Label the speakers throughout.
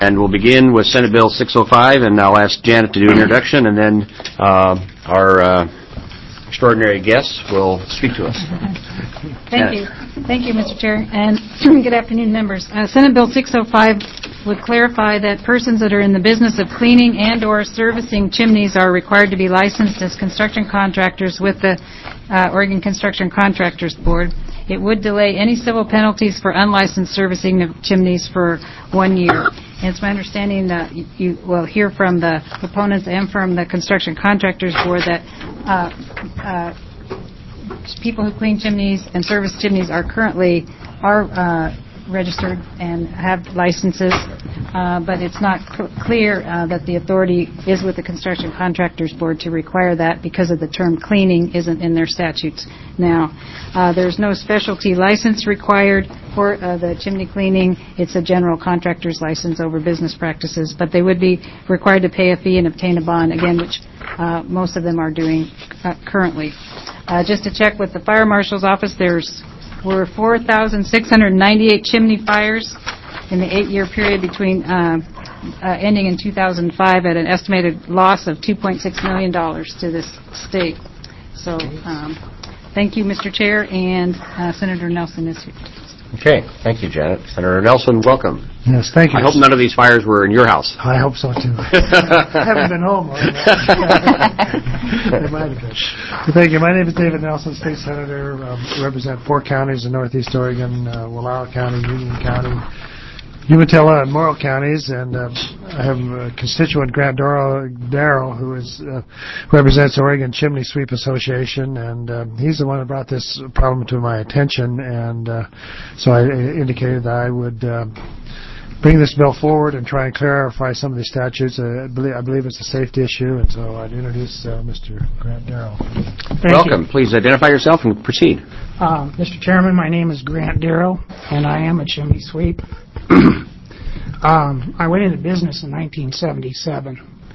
Speaker 1: And we'll begin with Senate Bill 605, and I'll ask Janet to do an introduction, and then our extraordinary guests will speak to us.
Speaker 2: Thank you. Thank you, Mr. Chair, and good afternoon, members. Senate Bill 605 would clarify that persons that are in the business of cleaning and or servicing chimneys are required to be licensed as construction contractors with the Oregon Construction Contractors Board. It would delay any civil penalties for unlicensed servicing of chimneys for 1 year. And it's my understanding that you will hear from the proponents and from the Construction Contractors Board that people who clean chimneys and service chimneys are currently registered and have licenses, but it's not clear that the authority is with the Construction Contractors Board to require that because of the term cleaning isn't in their statutes now. There's no specialty license required for the chimney cleaning. It's a general contractor's license over business practices, but they would be required to pay a fee and obtain a bond, again, which most of them are doing currently. Just to check with the Fire Marshal's office, were 4,698 chimney fires in the 8-year period between ending in 2005 at an estimated loss of $2.6 million to this state. So thank you, Mr. Chair, and Senator Nelson is here.
Speaker 1: Okay, thank you, Janet. Senator Nelson, welcome.
Speaker 3: Yes, thank you.
Speaker 1: I hope none of these fires were in your house.
Speaker 3: I hope so, too. I haven't been home. They might have been. Thank you. My name is David Nelson, State Senator. Represent 4 counties in Northeast Oregon, Wallowa County, Union County, Umatilla, and Morrow counties, and I have a constituent, Grant Darrow, who represents Oregon Chimney Sweep Association, and he's the one that brought this problem to my attention, and so I indicated that I would bring this bill forward and try and clarify some of the statutes. I believe it's a safety issue, and so I'd introduce Mr. Grant Darrow.
Speaker 1: Welcome. Please identify yourself and proceed.
Speaker 4: Mr. Chairman, my name is Grant Darrow, and I am a chimney sweep. I went into business in 1977.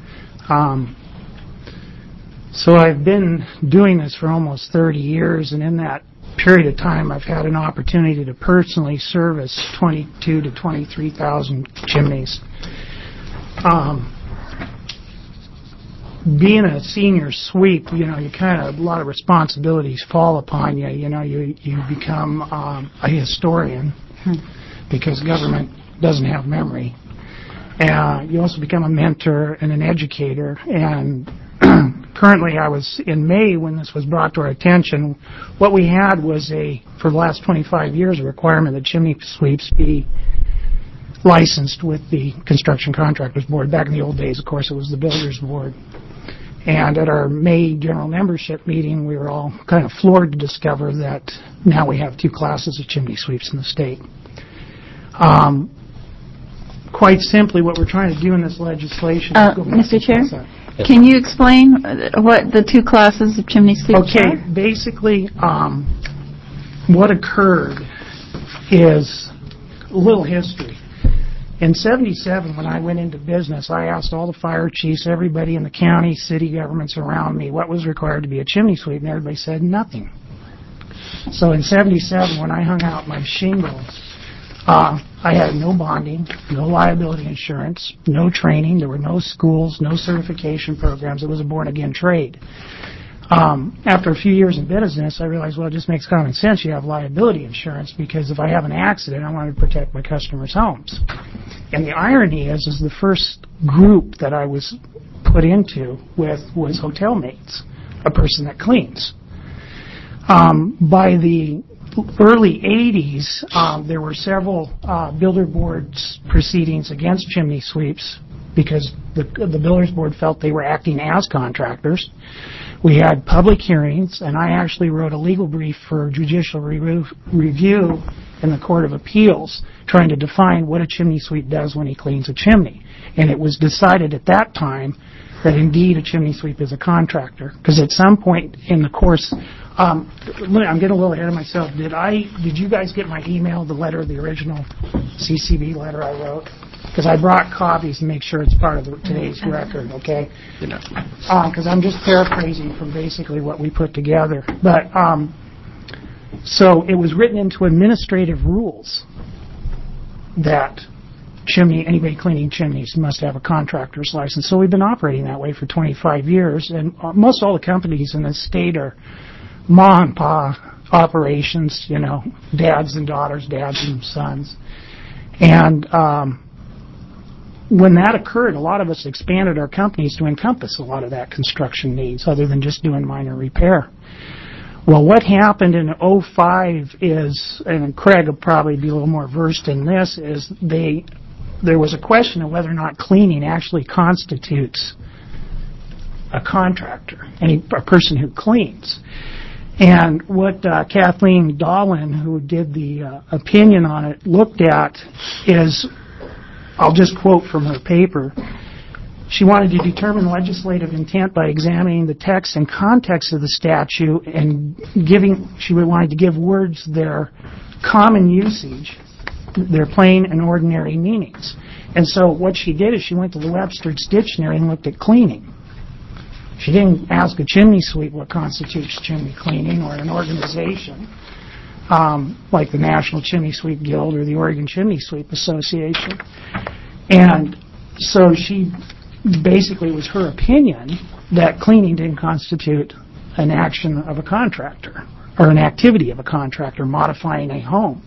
Speaker 4: So I've been doing this for almost 30 years, and in that period of time I've had an opportunity to personally service 22 to 23,000 chimneys. Being a senior sweep, you kind of, a lot of responsibilities fall upon you. You become a historian because government doesn't have memory. You also become a mentor and an educator. And currently, I was in May when this was brought to our attention. What we had was for the last 25 years, a requirement that chimney sweeps be licensed with the Construction Contractors Board. Back in the old days, of course, it was the Builders Board. And at our May general membership meeting, we were all kind of floored to discover that now we have 2 classes of chimney sweeps in the state. Quite simply, what we're trying to do in this legislation...
Speaker 5: Mr. Chair, can you explain what the 2 classes of chimney sweeps are?
Speaker 4: Okay, basically, what occurred is a little history. In 77, when I went into business, I asked all the fire chiefs, everybody in the county, city governments around me, what was required to be a chimney sweep, and everybody said nothing. So in 77, when I hung out my shingles, I had no bonding, no liability insurance, no training. There were no schools, no certification programs. It was a born-again trade. After a few years in business, I realized, well, it just makes common sense. You have liability insurance because if I have an accident, I want to protect my customers' homes. And the irony is the first group that I was put into was hotel mates, a person that cleans. By the early 80s, there were several builder boards proceedings against chimney sweeps because the Builders Board felt they were acting as contractors. We had public hearings, and I actually wrote a legal brief for judicial review in the Court of Appeals trying to define what a chimney sweep does when he cleans a chimney. And it was decided at that time that indeed a chimney sweep is a contractor. Because at some point in the course, I'm getting a little ahead of myself. Did you guys get my email, the letter, the original CCB letter I wrote? Because I brought copies to make sure it's part of today's record, okay? Because I'm just paraphrasing from basically what we put together. But so it was written into administrative rules that anybody cleaning chimneys must have a contractor's license. So we've been operating that way for 25 years, and most all the companies in the state are ma and pa operations, dads and daughters, dads and sons. And when that occurred, a lot of us expanded our companies to encompass a lot of that construction needs, other than just doing minor repair. Well, what happened in '05 is, and Craig will probably be a little more versed in this, is there was a question of whether or not cleaning actually constitutes a contractor, a person who cleans. And what Kathleen Dolan, who did the opinion on it, looked at is, I'll just quote from her paper, she wanted to determine legislative intent by examining the text and context of the statute and she wanted to give words their common usage, their plain and ordinary meanings. And so what she did is she went to the Webster's Dictionary and looked at cleaning. She didn't ask a chimney sweep what constitutes chimney cleaning, or an organization like the National Chimney Sweep Guild or the Oregon Chimney Sweep Association. And so she basically, it was her opinion that cleaning didn't constitute an action of a contractor or an activity of a contractor modifying a home.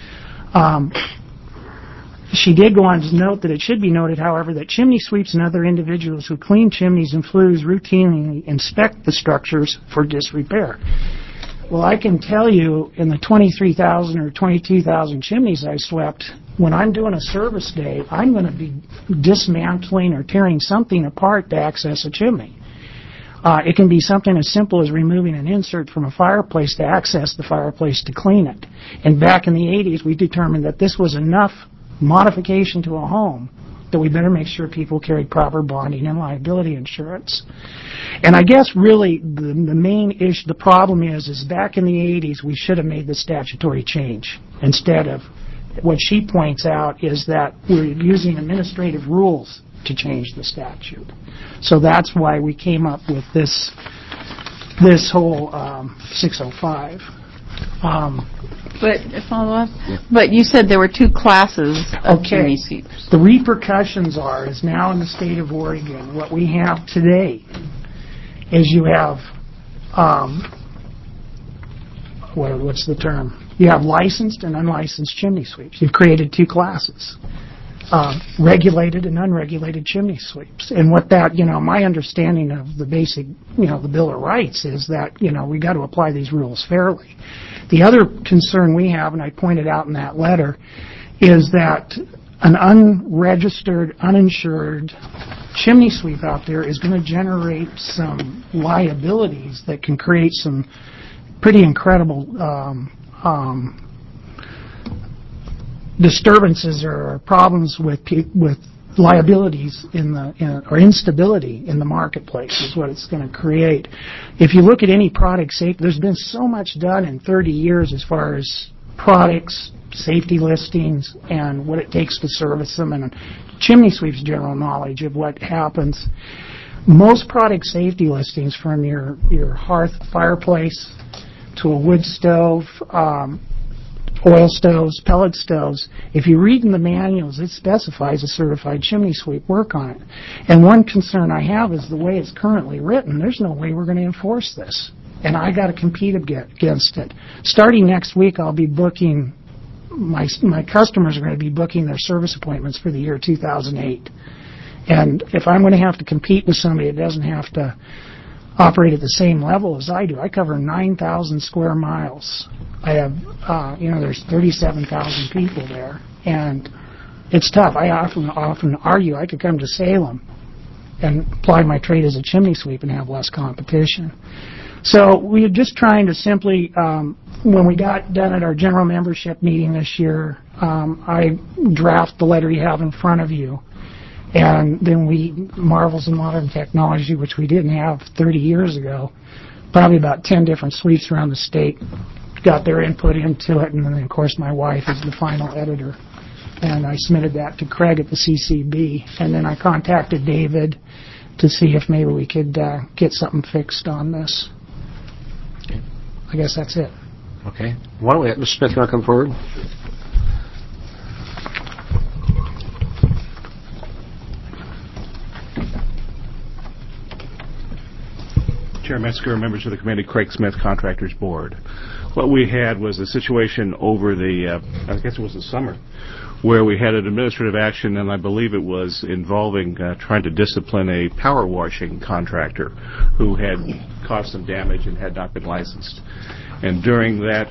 Speaker 4: She did go on to note that it should be noted, however, that chimney sweeps and other individuals who clean chimneys and flues routinely inspect the structures for disrepair. Well, I can tell you, in the 23,000 or 22,000 chimneys I swept, when I'm doing a service day, I'm going to be dismantling or tearing something apart to access a chimney. It can be something as simple as removing an insert from a fireplace to access the fireplace to clean it. And back in the 80s, we determined that this was enough modification to a home that we better make sure people carry proper bonding and liability insurance. And I guess really the main issue, the problem is back in the 80s we should have made the statutory change. Instead of, what she points out is that we're using administrative rules to change the statute. So that's why we came up with this whole 605.
Speaker 5: But follow up. But you said there were two classes of chimney sweepers.
Speaker 4: The repercussions is now in the state of Oregon, what we have today is you have what's the term? You have licensed and unlicensed chimney sweeps. You've created two classes. Regulated and unregulated chimney sweeps. And what that, my understanding of the basic, the Bill of Rights is that, we got to apply these rules fairly. The other concern we have, and I pointed out in that letter, is that an unregistered, uninsured chimney sweep out there is going to generate some liabilities that can create some pretty incredible disturbances or problems with liabilities or instability in the marketplace is what it's going to create. If you look at any product safety, there's been so much done in 30 years as far as products, safety listings, and what it takes to service them, and chimney sweeps general knowledge of what happens. Most product safety listings, from your hearth fireplace to a wood stove, oil stoves, pellet stoves, if you read in the manuals, it specifies a certified chimney sweep work on it. And one concern I have is the way it's currently written, there's no way we're going to enforce this. And I got to compete against it. Starting next week, I'll be booking, my customers are going to be booking their service appointments for the year 2008. And if I'm going to have to compete with somebody that doesn't have to operate at the same level as I do, I cover 9,000 square miles. I have, there's 37,000 people there, and it's tough. I often argue I could come to Salem and apply my trade as a chimney sweep and have less competition. So we are just trying to simply, when we got done at our general membership meeting this year, I draft the letter you have in front of you. And then Marvels in Modern Technology, which we didn't have 30 years ago, probably about 10 different sweeps around the state, got their input into it, and then, of course, my wife is the final editor. And I submitted that to Craig at the CCB, and then I contacted David to see if maybe we could get something fixed on this.
Speaker 1: Okay.
Speaker 4: I guess that's it.
Speaker 1: Okay. Why don't we, Mr. Smith, you want to come forward?
Speaker 6: Chair Metzger, members of the committee, Craig Smith, Contractors Board. What we had was a situation over I guess it was the summer, where we had an administrative action, and I believe it was involving trying to discipline a power washing contractor who had caused some damage and had not been licensed. And during that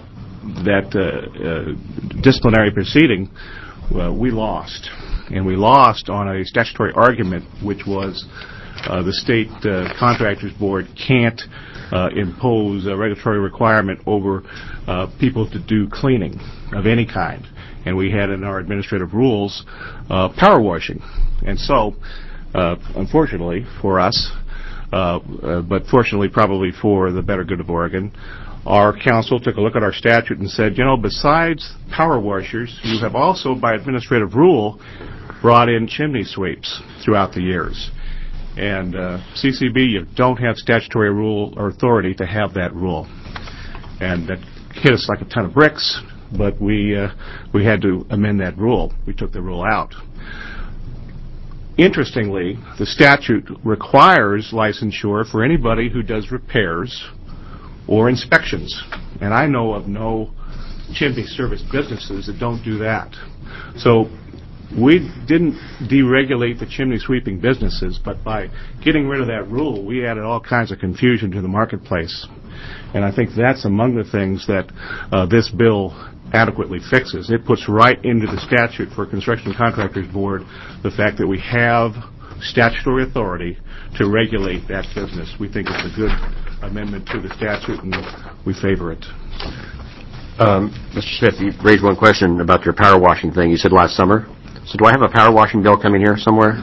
Speaker 6: disciplinary proceeding, we lost. And we lost on a statutory argument, which was the state contractors board can't impose a regulatory requirement over people to do cleaning of any kind. And we had in our administrative rules power washing. And so, unfortunately for us, but fortunately probably for the better good of Oregon, our council took a look at our statute and said, besides power washers, you have also, by administrative rule, brought in chimney sweeps throughout the years. And CCB, you don't have statutory rule or authority to have that rule. And that hit us like a ton of bricks, but we had to amend that rule. We took the rule out. Interestingly, the statute requires licensure for anybody who does repairs or inspections. And I know of no chimney service businesses that don't do that. So we didn't deregulate the chimney sweeping businesses, but by getting rid of that rule, we added all kinds of confusion to the marketplace. And I think that's among the things that this bill adequately fixes. It puts right into the statute for Construction Contractors Board the fact that we have statutory authority to regulate that business. We think it's a good amendment to the statute, and we favor it.
Speaker 1: Mr. Smith, you raised one question about your power washing thing. You said last summer. So do I have a power washing bill coming here somewhere?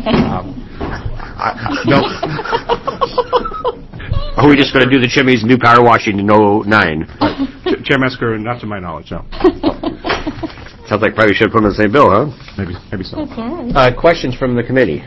Speaker 1: No. Are we just going to do the chimneys and do power washing in 09?
Speaker 6: Chair Metzger, not to my knowledge, no.
Speaker 1: Sounds like probably should have put them in the same bill, huh?
Speaker 6: Maybe so.
Speaker 5: That's all right.
Speaker 1: Questions from the committee?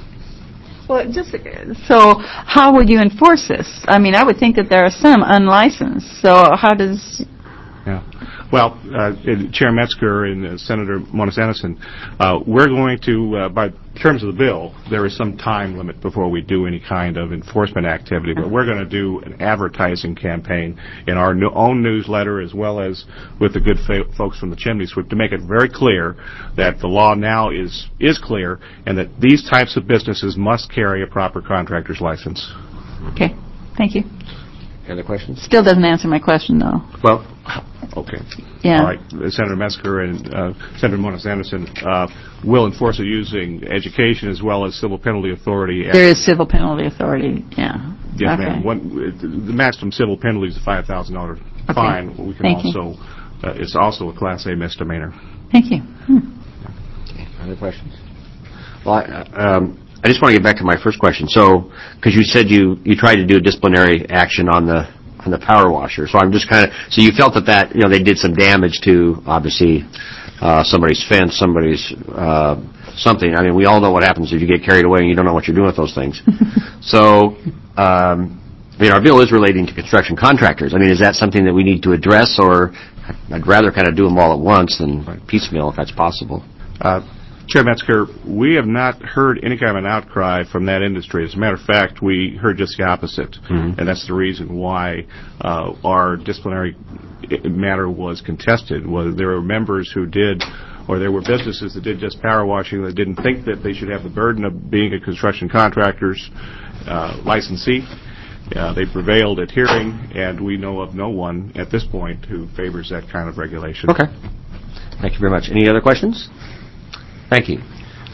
Speaker 5: Well, so how would you enforce this? I mean, I would think that there are some unlicensed. So how does...
Speaker 6: Yeah. Well, Chair Metzger and Senator Moniz-Anderson, we're going to, by terms of the bill, there is some time limit before we do any kind of enforcement activity, but we're going to do an advertising campaign in our own newsletter as well as with the good folks from the Chimney Sweep to make it very clear that the law now is clear and that these types of businesses must carry a proper contractor's license.
Speaker 5: Okay. Thank you.
Speaker 1: Any other questions?
Speaker 5: Still doesn't answer my question, though.
Speaker 1: Well, okay.
Speaker 5: Yeah.
Speaker 6: All right. Senator Metzger and Senator Moniz-Anderson will enforce it using education as well as civil penalty authority.
Speaker 5: There is civil penalty authority, yeah.
Speaker 6: Yes,
Speaker 5: okay.
Speaker 6: ma'am. The maximum civil penalty is a $5,000 fine.
Speaker 5: Okay.
Speaker 6: We can
Speaker 5: Thank
Speaker 6: also, it's also a Class A misdemeanor.
Speaker 5: Thank you.
Speaker 1: Okay. Other questions? Well, I just want to get back to my first question. So, because you said you tried to do a disciplinary action on the power washer. So I'm just so you felt that they did some damage to obviously somebody's fence, somebody's something. I mean, we all know what happens if you get carried away and you don't know what you're doing with those things. So, I mean, our bill is relating to construction contractors. I mean, is that something that we need to address, or I'd rather kind of do them all at once than piecemeal if that's possible?
Speaker 6: Chair Metzger, we have not heard any kind of an outcry from that industry. As a matter of fact, we heard just the opposite, and that's the reason why our disciplinary matter was contested. There were members who did, or there were businesses that did just power washing that didn't think that they should have the burden of being a construction contractor's licensee. They prevailed at hearing, and we know of no one at this point who favors that kind of regulation.
Speaker 1: Okay. Thank you very much. Any other questions? Thank you.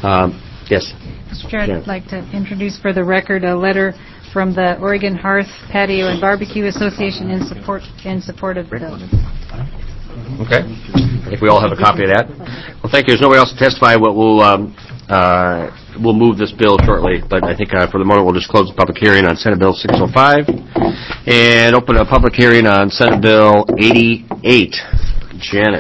Speaker 1: Yes.
Speaker 2: Mr. Chair, I'd like to introduce for the record a letter from the Oregon Hearth, Patio, and Barbecue Association in support of the bill.
Speaker 1: Okay. I think we all have a copy of that. Well, thank you. There's nobody else to testify. We'll move this bill shortly, but I think for the moment we'll just close the public hearing on Senate Bill 605 and open a public hearing on Senate Bill 88. Janet.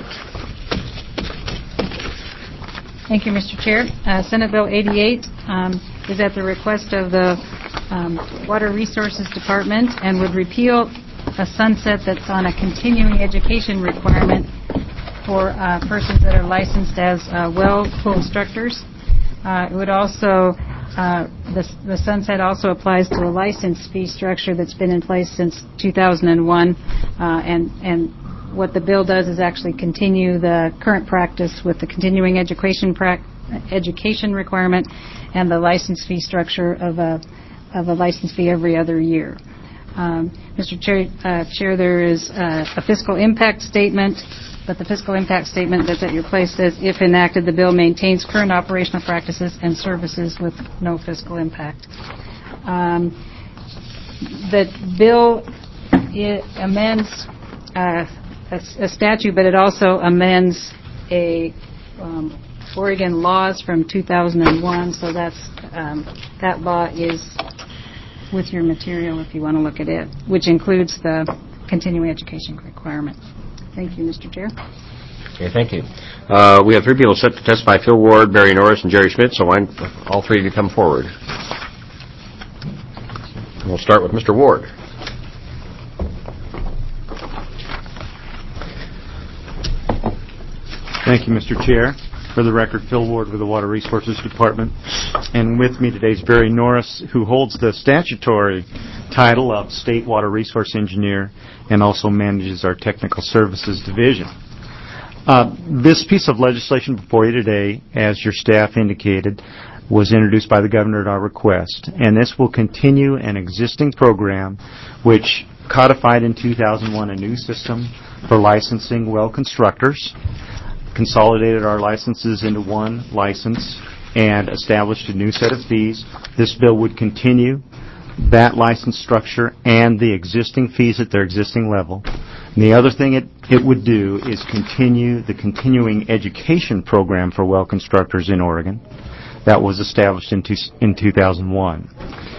Speaker 2: Thank you, Mr. Chair. Senate Bill 88 is at the request of the Water Resources Department and would repeal a sunset that's on a continuing education requirement for persons that are licensed as well pool instructors. It would also The sunset also applies to a license fee structure that's been in place since 2001, and what the bill does is actually continue the current practice with the continuing education requirement and the license fee structure of a license fee every other year. Mr. Chair, there is a fiscal impact statement, but the fiscal impact statement that's at your place says, if enacted, the bill maintains current operational practices and services with no fiscal impact. The bill amends a statute, but it also amends a Oregon laws from 2001, so that law is with your material if you want to look at it, which includes the continuing education requirement. Thank you, Mr. Chair.
Speaker 1: Okay, thank you. We have 3 people set to testify: Phil Ward, Barry Norris, and Jerry Schmidt. So I want all 3 of you to come forward. And we'll start with Mr. Ward.
Speaker 7: Thank you, Mr. Chair. For the record, Phil Ward with the Water Resources Department. And with me today is Barry Norris, who holds the statutory title of State Water Resource Engineer and also manages our Technical Services Division. This piece of legislation before you today, as your staff indicated, was introduced by the Governor at our request. And this will continue an existing program which codified in 2001 a new system for licensing well constructors, consolidated our licenses into one license, and established a new set of fees. This bill would continue that license structure and the existing fees at their existing level. And the other thing it would do is continue the continuing education program for well constructors in Oregon that was established in 2001.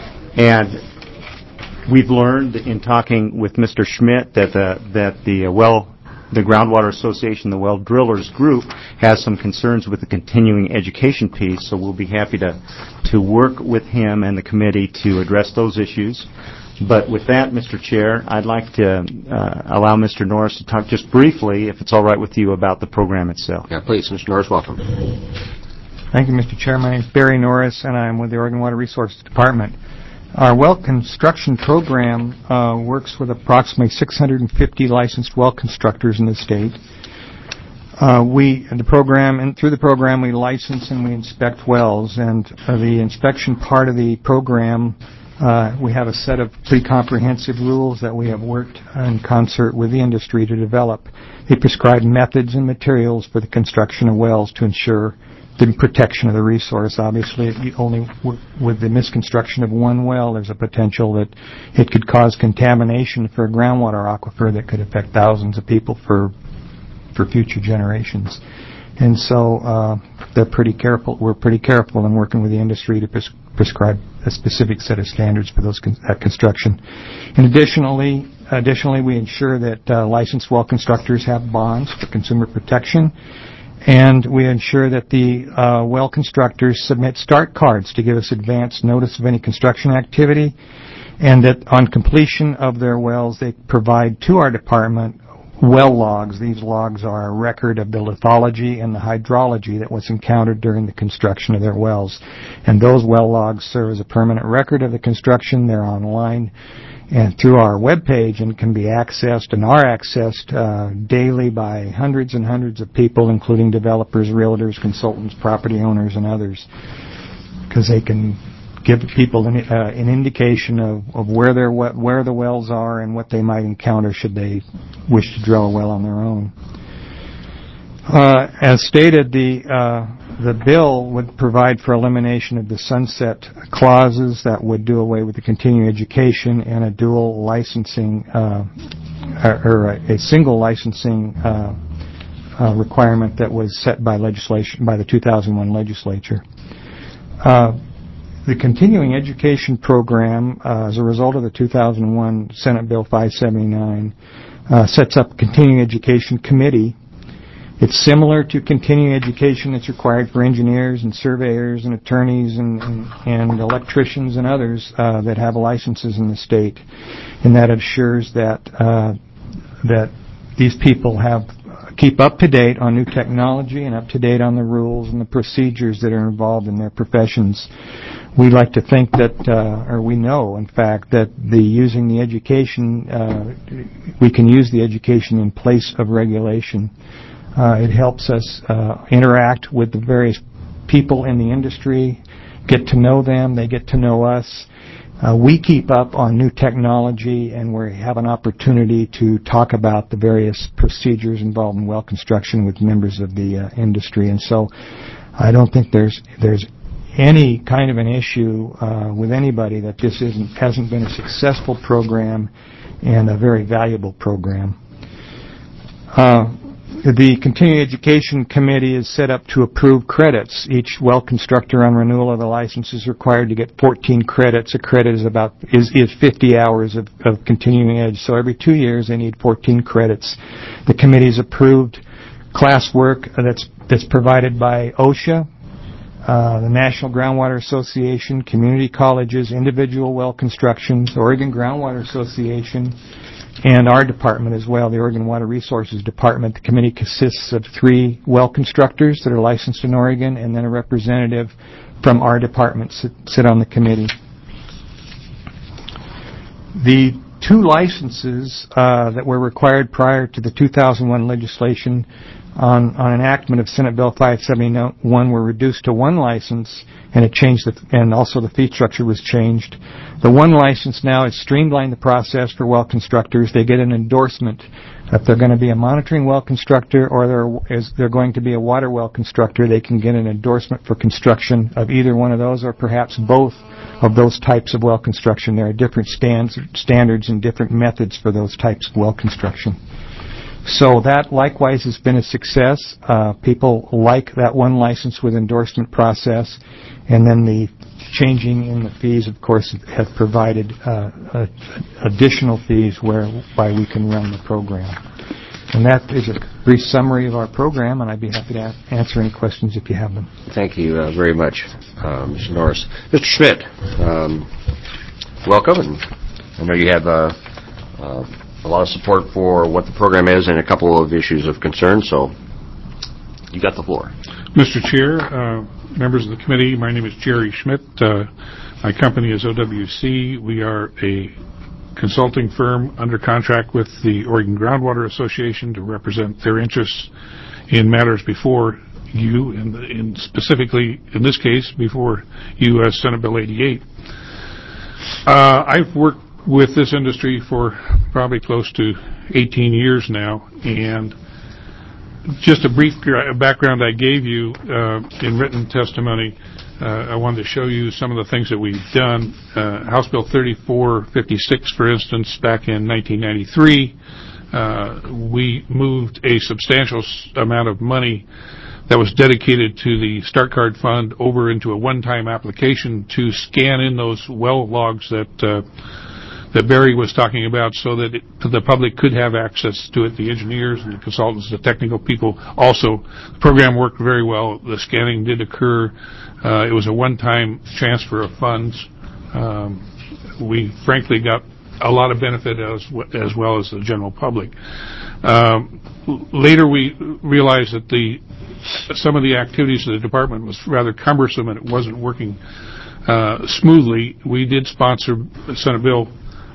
Speaker 7: And we've learned in talking with Mr. Schmidt that the Groundwater Association, the Well Drillers Group, has some concerns with the continuing education piece, so we'll be happy to work with him and the committee to address those issues. But with that, Mr. Chair, I'd like to allow Mr. Norris to talk just briefly, if it's all right with you, about the program itself.
Speaker 1: Yeah, please. Mr. Norris, welcome.
Speaker 8: Thank you, Mr. Chair. My name is Barry Norris, and I'm with the Oregon Water Resources Department. Our well construction program works with approximately 650 licensed well constructors in the state. Through the program, we license and we inspect wells, and the inspection part of the program, we have a set of pretty comprehensive rules that we have worked in concert with the industry to develop. They prescribe methods and materials for the construction of wells to ensure the protection of the resource. Obviously, only with the misconstruction of one well, there's a potential that it could cause contamination for a groundwater aquifer that could affect thousands of people for future generations. And so they're pretty careful. We're pretty careful in working with the industry to prescribe a specific set of standards for those construction. And additionally, we ensure that licensed well constructors have bonds for consumer protection. And we ensure that the well constructors submit start cards to give us advance notice of any construction activity, and that on completion of their wells, they provide to our department well logs. These logs are a record of the lithology and the hydrology that was encountered during the construction of their wells. And those well logs serve as a permanent record of the construction. They're online and through our webpage and can be accessed and are accessed daily by hundreds and hundreds of people, including developers, realtors, consultants, property owners, and others, because they can give people an indication of where the wells are and what they might encounter should they wish to drill a well on their own. As stated, the bill would provide for elimination of the sunset clauses that would do away with the continuing education and a dual licensing or a single licensing requirement that was set by legislation by the 2001 legislature. The continuing education program, as a result of the 2001 Senate Bill 579, sets up a continuing education committee. It's similar to continuing education that's required for engineers and surveyors and attorneys and electricians and others that have licenses in the state, and that assures that these people have keep up to date on new technology and up to date on the rules and the procedures that are involved in their professions. We like to think that, or we know, in fact, that using the education, we can use the education in place of regulation. It helps us interact with the various people in the industry, get to know them, they get to know us. We keep up on new technology, and we have an opportunity to talk about the various procedures involved in well construction with members of the industry. And so I don't think there's any kind of an issue with anybody that this hasn't been a successful program and a very valuable program. The Continuing Education Committee is set up to approve credits. Each well constructor on renewal of the license is required to get 14 credits. A credit is 50 hours of continuing ed. So every 2 years they need 14 credits. The committee's approved classwork that's provided by OSHA, the National Groundwater Association, community colleges, individual well constructions, Oregon Groundwater Association, and our department as well, the Oregon Water Resources Department. The committee consists of 3 well constructors that are licensed in Oregon, and then a representative from our department sit on the committee. The 2 licenses that were required prior to the 2001 legislation on enactment of Senate Bill 571 were reduced to 1 license, and it changed, and also the fee structure was changed. The 1 license now has streamlined the process for well constructors. They get an endorsement. If they're going to be a monitoring well constructor or they're going to be a water well constructor, they can get an endorsement for construction of either one of those or perhaps both of those types of well construction. There are different standards and different methods for those types of well construction. So that likewise has been a success. People like that 1 license with endorsement process, and then the changing in the fees, of course, have provided additional fees whereby we can run the program. And that is a brief summary of our program, and I'd be happy to answer any questions if you have them.
Speaker 1: Thank you very much, Mr. Norris. Mr. Schmidt, welcome, and I know you have a lot of support for what the program is and a couple of issues of concern, so you got the floor.
Speaker 9: Mr. Chair, members of the committee, my name is Jerry Schmidt. My company is OWC. We are a consulting firm under contract with the Oregon Groundwater Association to represent their interests in matters before you, and specifically, in this case, before U.S. Senate Bill 88. I've worked with this industry for probably close to 18 years now, and just a brief background I gave you in written testimony. I wanted to show you some of the things that we've done. House Bill 3456, for instance, back in 1993, we moved a substantial amount of money that was dedicated to the Start Card Fund over into a one-time application to scan in those well logs that Barry was talking about, so that the public could have access to it, the engineers and the consultants, the technical people. Also, the program worked very well. The scanning did occur. It was a one-time transfer of funds. We frankly got a lot of benefit as well as the general public. Later we realized that some of the activities of the department was rather cumbersome and it wasn't working smoothly. We did sponsor Senate Bill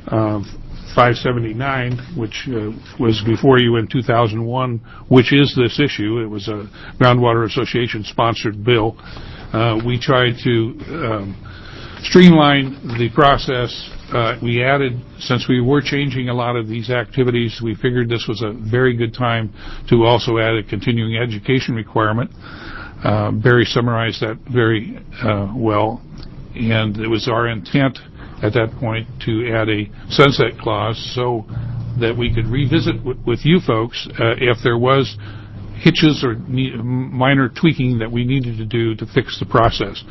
Speaker 9: 579, which was before you in 2001, which is this issue. It was a Groundwater Association sponsored bill. We tried to streamline the process. We added, since we were changing a lot of these activities, we figured this was a very good time to also add a continuing education requirement. Barry summarized that very well, and it was our intent at that point to add a sunset clause so that we could revisit with you folks if there was hitches or minor tweaking that we needed to do to fix the process.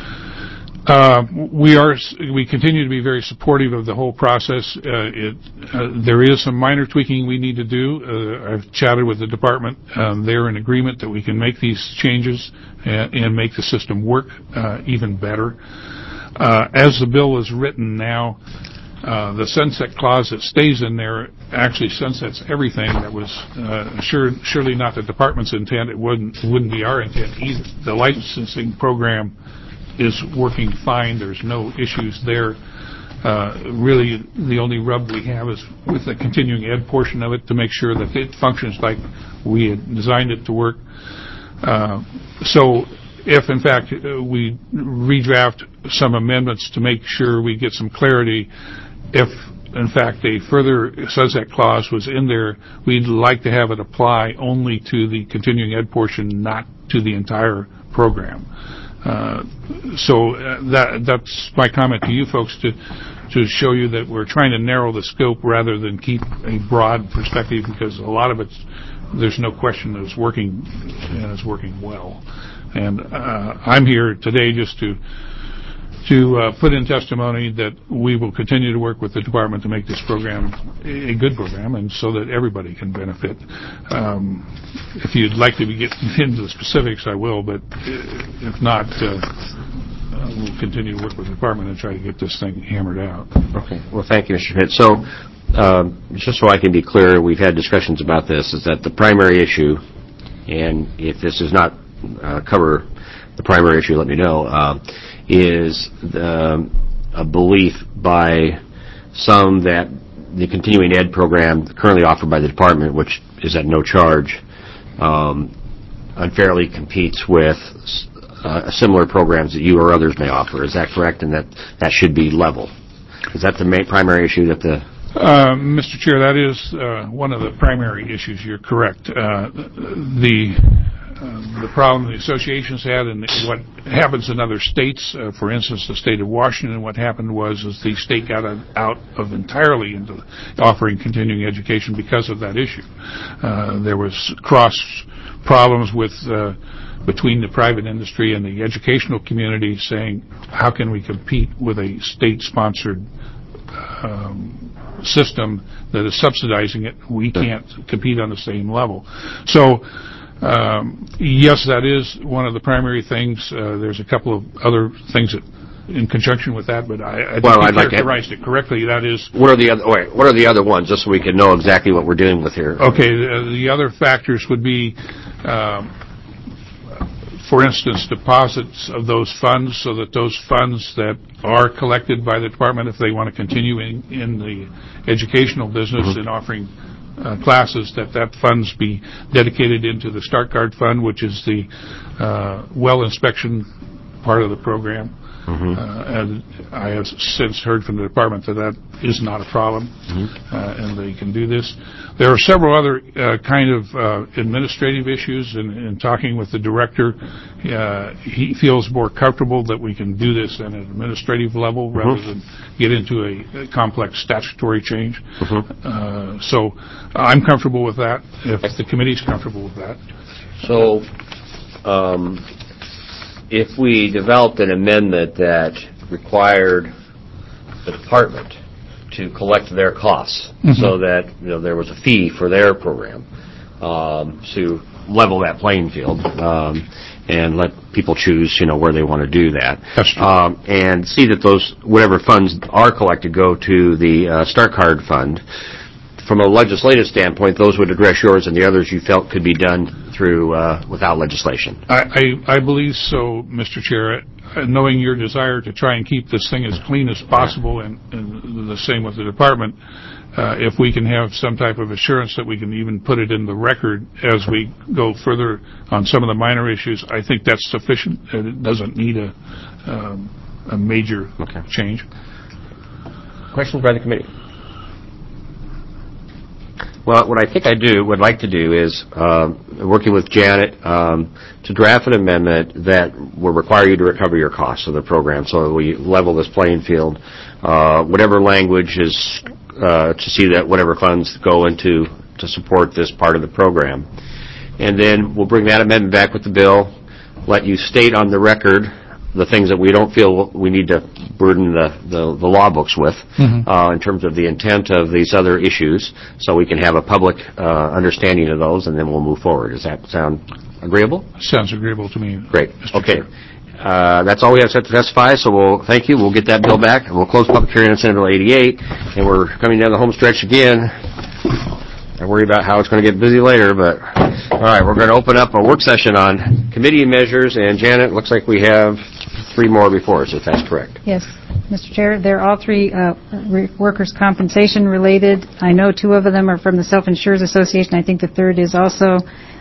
Speaker 9: We continue to be very supportive of the whole process. There is some minor tweaking we need to do. I've chatted with the department. They're in agreement that we can make these changes and make the system work even better. As the bill is written now, The sunset clause that stays in there actually sunsets everything. That was surely not the department's intent. It wouldn't be our intent either. The licensing program is working fine. There's no issues there. Really, the only rub we have is with the continuing ed portion of it to make sure that it functions like we had designed it to work. So if, in fact, we redraft some amendments to make sure we get some clarity, if, in fact, a further sunset clause was in there, we'd like to have it apply only to the continuing ed portion, not to the entire program. That's my comment to you folks, to show you that we're trying to narrow the scope rather than keep a broad perspective, because a lot of there's no question that it's working, and it's working well. And I'm here today just to put in testimony that we will continue to work with the department to make this program a good program, and so that everybody can benefit. If you'd like to get into the specifics, I will, but if not, we'll continue to work with the department and try to get this thing hammered out.
Speaker 1: Okay. Well, thank you, Mr. Schmidt. So, just so I can be clear, we've had discussions about this, is that the primary issue, and if this does not cover the primary issue, let me know, is a belief by some that the continuing ed program currently offered by the department, which is at no charge, unfairly competes with similar programs that you or others may offer. Is that correct? And that should be level. Is that the main primary issue that the...
Speaker 9: Mr. Chair, that is one of the primary issues. You're correct. The problem the associations had, and what happens in other states, for instance, the state of Washington, what happened was the state got out of entirely into offering continuing education because of that issue. There was cross problems with between the private industry and the educational community, saying, how can we compete with a state-sponsored system that is subsidizing it? We can't compete on the same level. So, yes, that is one of the primary things. There's a couple of other things that, in conjunction with that, but I think you characterized it correctly. That is,
Speaker 1: what are the other ones, just so we can know exactly what we're dealing with here?
Speaker 9: Okay, the other factors would be, for instance, deposits of those funds, so that those funds that are collected by the department, if they want to continue in the educational business and offering classes, that funds be dedicated into the Start Guard Fund, which is the well inspection part of the program. And I have since heard from the department that is not a problem, and they can do this. There are several other kind of administrative issues, and in talking with the director, he feels more comfortable that we can do this at an administrative level rather than get into a complex statutory change. So I'm comfortable with that, if the committee's comfortable with that.
Speaker 1: So, if we developed an amendment that required the department to collect their costs, so that there was a fee for their program, to level that playing field, and let people choose, where they want to do that, and see that those whatever funds are collected go to the Start Guard Fund. From a legislative standpoint, those would address yours, and the others you felt could be done through without legislation.
Speaker 9: I believe so, Mr. Chair. Knowing your desire to try and keep this thing as clean as possible, and the same with the department, if we can have some type of assurance that we can even put it in the record as we go further on some of the minor issues, I think that's sufficient. It doesn't need a major change.
Speaker 1: Questions by the committee? Well, what I think would like to do is, working with Janet, to draft an amendment that will require you to recover your costs of the program, so we level this playing field. Whatever language is to see that whatever funds go into to support this part of the program. And then we'll bring that amendment back with the bill, let you state on the record the things that we don't feel we need to burden the law books with, in terms of the intent of these other issues, so we can have a public understanding of those, and then we'll move forward. Does that sound agreeable?
Speaker 9: Sounds agreeable to me.
Speaker 1: Great.
Speaker 9: Mr.
Speaker 1: Okay.
Speaker 9: Chair.
Speaker 1: That's all we have set to testify, so we'll thank you. We'll get that bill back, and we'll close public hearing on Senate Bill 88, and we're coming down the home stretch again. I worry about how it's going to get busy later, but all right, we're going to open up a work session on committee measures, and Janet, looks like we have 3 more before us, if that's correct.
Speaker 2: Yes, Mr. Chair, they're all 3 workers' compensation related. I know 2 of them are from the Self-Insurers Association. I think the third is also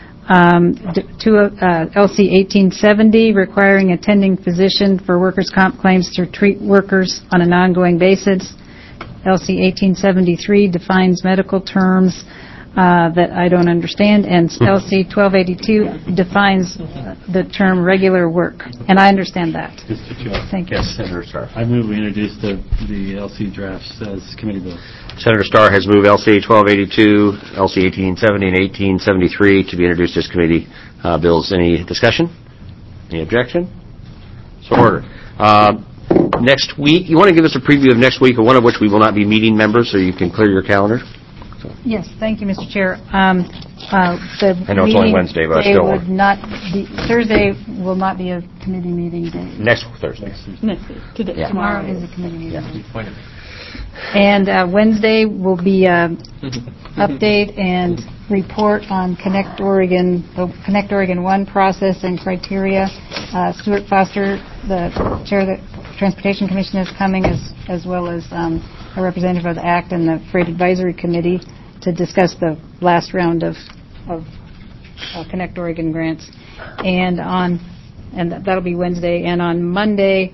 Speaker 2: LC 1870, requiring attending physician for workers' comp claims to treat workers on an ongoing basis. LC 1873 defines medical terms that I don't understand, and LC 1282 defines the term regular work, and I understand that.
Speaker 10: Mr. Chair.
Speaker 2: Thank you.
Speaker 1: Yes, Senator Starr.
Speaker 10: I move we introduce the LC drafts as committee bills.
Speaker 1: Senator Starr has moved LC 1282, LC 1870, and 1873 to be introduced as committee bills. Any discussion? Any objection? So ordered. Next week, you want to give us a preview of next week, one of which we will not be meeting members, so you can clear your calendar?
Speaker 2: Yes, thank you, Mr. Chair.
Speaker 1: I know it's only Wednesday, but I still want...
Speaker 2: Thursday will not be a committee meeting day.
Speaker 1: Next Thursday.
Speaker 5: Today.
Speaker 2: Yeah. Tomorrow is a committee meeting day. And Wednesday will be update and report on Connect Oregon 1 process and criteria. Stuart Foster, the chair of the Transportation Commission, is coming, as well as a representative of the ACT and the Freight Advisory Committee to discuss the last round of Connect Oregon grants. And that'll be Wednesday. And on Monday,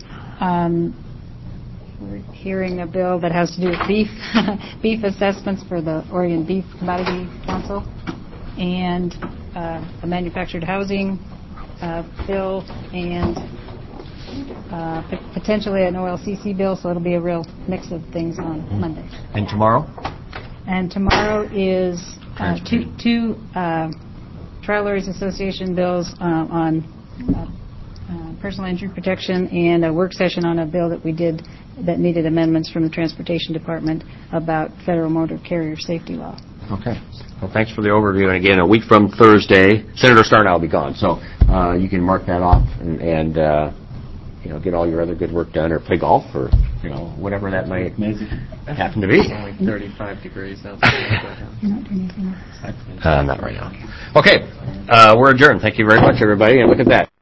Speaker 2: we're hearing a bill that has to do with beef assessments for the Oregon Beef Commodity Council, and a manufactured housing bill, and potentially an OLCC bill, so it'll be a real mix of things on Monday.
Speaker 1: And tomorrow?
Speaker 2: And tomorrow is two Trial Lawyers Association bills on personal injury protection, and a work session on a bill that we did that needed amendments from the Transportation Department about federal motor carrier safety law.
Speaker 1: Okay. Well, thanks for the overview. And again, a week from Thursday, Senator Starr and I will be gone, so you can mark that off and get all your other good work done, or play golf, or whatever that might happen to be.
Speaker 10: It's only 35 degrees outside.
Speaker 1: Not right now. Okay. We're adjourned. Thank you very much, everybody, and look at that.